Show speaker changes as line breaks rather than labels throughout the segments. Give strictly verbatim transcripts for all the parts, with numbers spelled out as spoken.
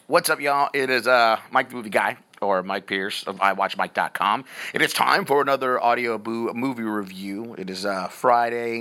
What's up, y'all? It is uh, Mike the Movie Guy, or Mike Pierce of i watch mike dot com. It is time for another audio boo movie review. It is uh, Friday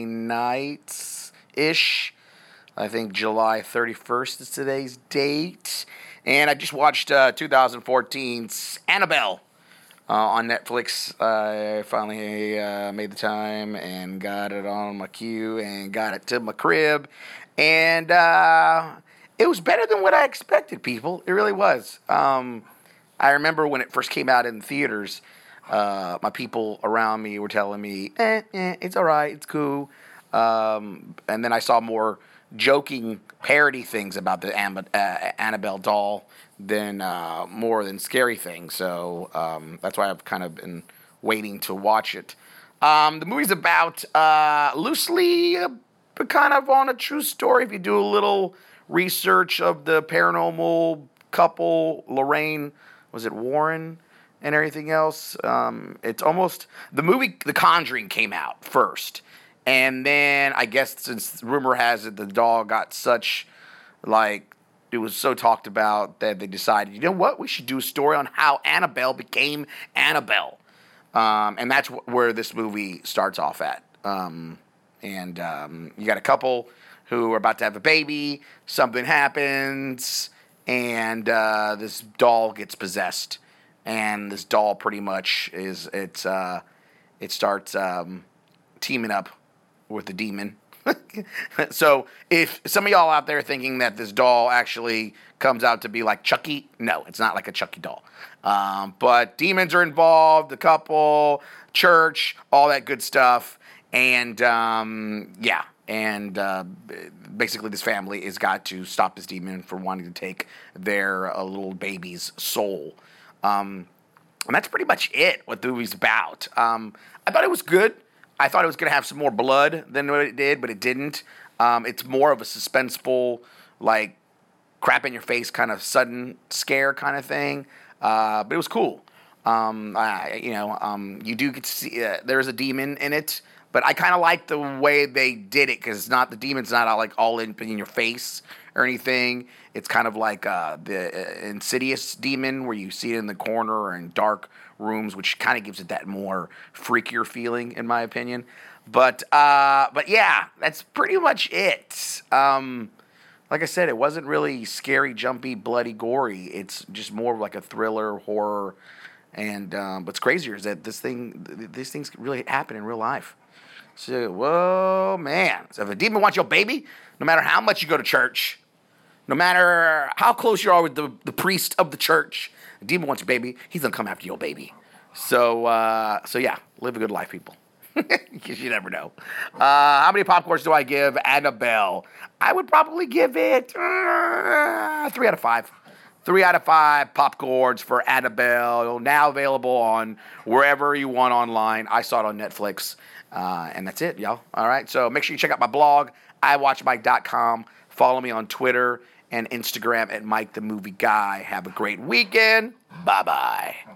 night-ish. I think July thirty-first is today's date. And I just watched uh, twenty fourteen's Annabelle uh, on Netflix. I finally uh, made the time and got it on my queue and got it to my crib. And uh, it was better than what I expected, people. It really was. Um, I remember when it first came out in theaters, uh, my people around me were telling me, eh, eh, it's all right, it's cool. Um, and then I saw more joking parody things about the Am- uh, Annabelle doll than uh, more than scary things. So um, that's why I've kind of been waiting to watch it. Um, the movie's about uh, loosely, uh, kind of on a true story. If you do a little research of the paranormal couple, Lorraine, was it Warren, and everything else. Um, it's almost the movie. The Conjuring came out first. And then I guess since rumor has it the doll got such, like, it was so talked about that they decided, you know what, we should do a story on how Annabelle became Annabelle. Um, and that's wh- where this movie starts off at. Um, and um, you got a couple who are about to have a baby, something happens, and uh, this doll gets possessed. And this doll pretty much is, it's, uh, it starts um, teaming up with the demon. So if some of y'all out there thinking that this doll actually comes out to be like Chucky, no, it's not like a Chucky doll. Um, but demons are involved, the couple, church, all that good stuff. And um, yeah, and uh, basically this family has got to stop this demon from wanting to take their uh, little baby's soul. Um, and that's pretty much it, what the movie's about. Um, I thought it was good. I thought it was going to have some more blood than what it did, but it didn't. Um, it's more of a suspenseful, like, crap in your face kind of sudden scare kind of thing. Uh, but it was cool. Um, I, you know, um, you do get to see, uh, there's a demon in it, but I kind of like the way they did it because it's not, the demon's not all, like all in, in your face or anything. It's kind of like uh, the uh, Insidious demon where you see it in the corner or in dark rooms, which kind of gives it that more freakier feeling, in my opinion. But uh, but yeah, that's pretty much it. Um, like I said, it wasn't really scary, jumpy, bloody, gory. It's just more of like a thriller, horror. And um, what's crazier is that this thing, these things really happen in real life. So, whoa, man. So if a demon wants your baby, no matter how much you go to church, no matter how close you are with the, the priest of the church, the demon wants your baby, he's going to come after your baby. So, uh, so yeah, live a good life, people. Because you never know. Uh, how many popcorns do I give Annabelle? I would probably give it uh, three out of five. Three out of five popcorns for Annabelle. Now available on wherever you want online. I saw it on Netflix. Uh, and that's it, y'all. All right. So make sure you check out my blog, i watch mike dot com. Follow me on Twitter and Instagram at Mike the Movie Guy. Have a great weekend. Bye-bye.